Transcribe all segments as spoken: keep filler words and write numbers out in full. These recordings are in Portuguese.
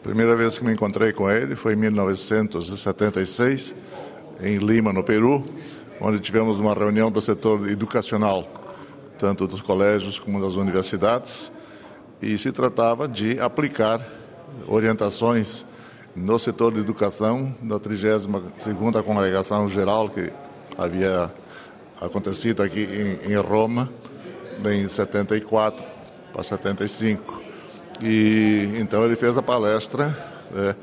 Primeira vez que me encontrei com ele foi em mil novecentos e setenta e seis, em Lima, no Peru, onde tivemos uma reunião do setor educacional, tanto dos colégios como das universidades, e se tratava de aplicar orientações no setor de educação da trigésima segunda Congregação Geral que havia acontecido aqui em, em Roma, em setenta e quatro para setenta e cinco. E então ele fez a palestra é,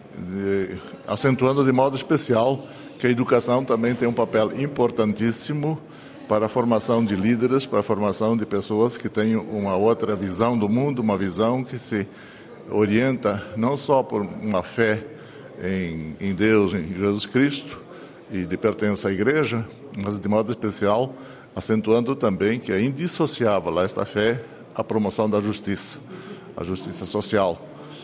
de, acentuando de modo especial que a educação também tem um papel importantíssimo para a formação de líderes, para a formação de pessoas que têm uma outra visão do mundo, uma visão que se orienta não só por uma fé em, em Deus, em Jesus Cristo, e de pertença à igreja, mas de modo especial acentuando também que é indissociável esta fé a promoção da justiça, a justiça social.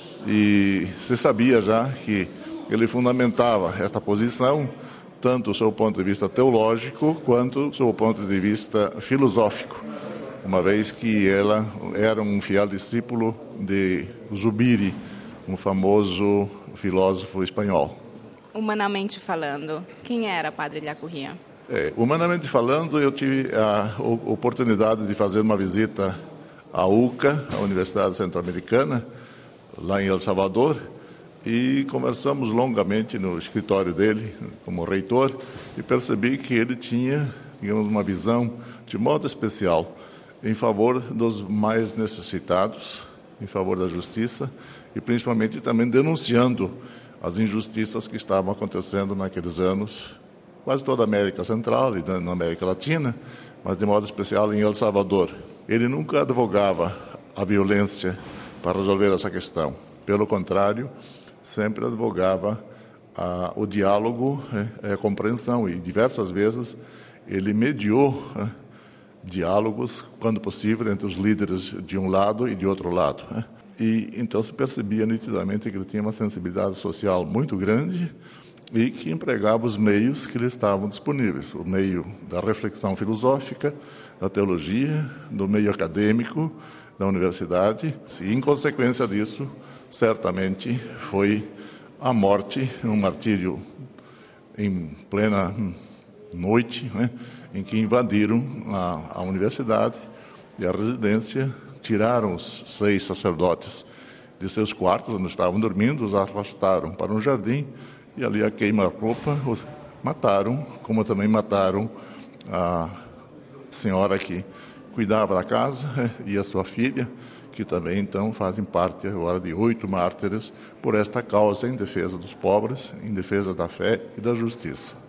E se sabia já que ele fundamentava esta posição tanto do seu ponto de vista teológico quanto do seu ponto de vista filosófico, uma vez que ela era um fiel discípulo de Zubiri, um famoso filósofo espanhol. Humanamente falando, quem era Padre Llacurría? É, humanamente falando, eu tive a oportunidade de fazer uma visita à U C A, a Universidade Centro-Americana, lá em El Salvador, e conversamos longamente no escritório dele, como reitor, e percebi que ele tinha, digamos, uma visão de modo especial em favor dos mais necessitados, em favor da justiça, e principalmente também denunciando as injustiças que estavam acontecendo naqueles anos, quase toda a América Central e na América Latina, mas de modo especial em El Salvador. Ele nunca advogava a violência para resolver essa questão. Pelo contrário, sempre advogava ah, o diálogo e a compreensão, e diversas vezes ele mediou eh, diálogos, quando possível, entre os líderes de um lado e de outro lado. Eh. E então se percebia nitidamente que ele tinha uma sensibilidade social muito grande e que empregava os meios que lhe estavam disponíveis, o meio da reflexão filosófica, da teologia, do meio acadêmico, da universidade. E, em consequência disso, certamente foi a morte, um martírio em plena noite, né, em que invadiram a, a universidade e a residência, tiraram os seis sacerdotes de seus quartos, onde estavam dormindo, os arrastaram para um jardim e ali a queima-roupa os mataram, como também mataram a senhora que cuidava da casa e a sua filha, que também então fazem parte agora de oito mártires por esta causa em defesa dos pobres, em defesa da fé e da justiça.